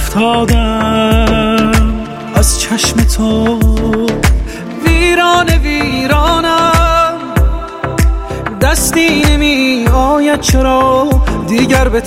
افتادم از چشم تو، ویرانم، دستی نمی آید چرا دیگر به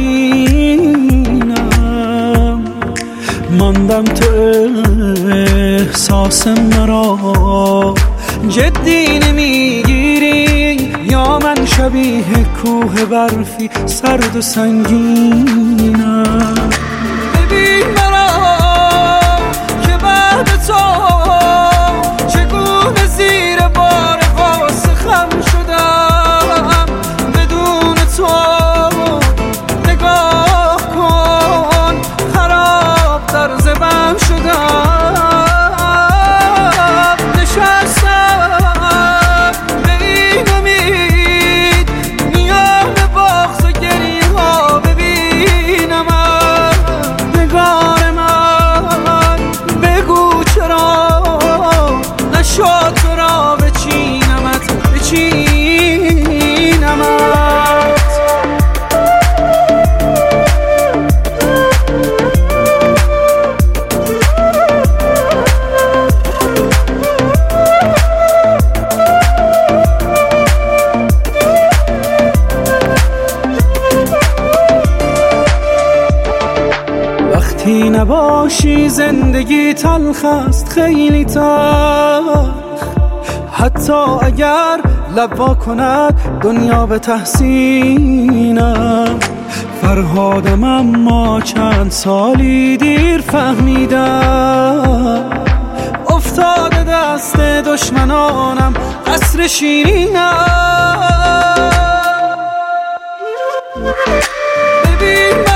تسکینم. ماندم تو احساس مرا جدی نمیگیری، یا من شبیه کوه برفی سرد و سنگینم. ببین مرا که بعد تو چگونه زیر بار غصه خم شدم. بدون تو نگاه کن خراب در زبم شدم. نشستم به این امید میان بغض و گریه ها ببینم نگار من. بگو چرا نشد تو را بچینمت. وقتی نباشی زندگی تلخ است، خیلی تلخ. حتی اگر لب وا کند دنیا به تحسینم. فرهادم اما چند سالی دیر فهمیدم، افتاده دست دشمنانم قصر شیرینم. ببین